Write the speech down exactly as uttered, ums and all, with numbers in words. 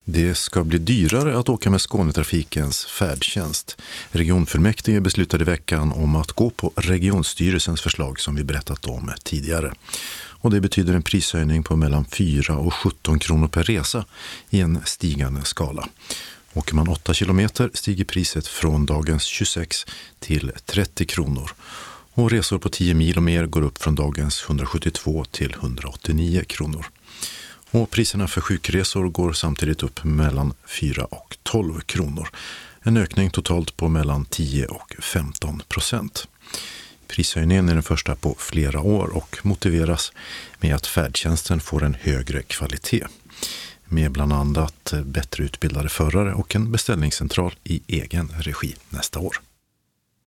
Det ska bli dyrare att åka med Skånetrafikens färdtjänst. Regionfullmäktige beslutade i veckan om att gå på regionstyrelsens förslag som vi berättat om tidigare. Och det betyder en prishöjning på mellan fyra och sjutton kronor per resa i en stigande skala. Åker man åtta kilometer stiger priset från dagens tjugosex till trettio kronor. Och resor på tio mil och mer går upp från dagens hundrasjuttiotvå till hundraåttionio kronor. Och priserna för sjukresor går samtidigt upp mellan fyra och tolv kronor. En ökning totalt på mellan tio och femton procent. Prishöjningen är den första på flera år och motiveras med att färdtjänsten får en högre kvalitet. Med bland annat bättre utbildade förare och en beställningscentral i egen regi nästa år.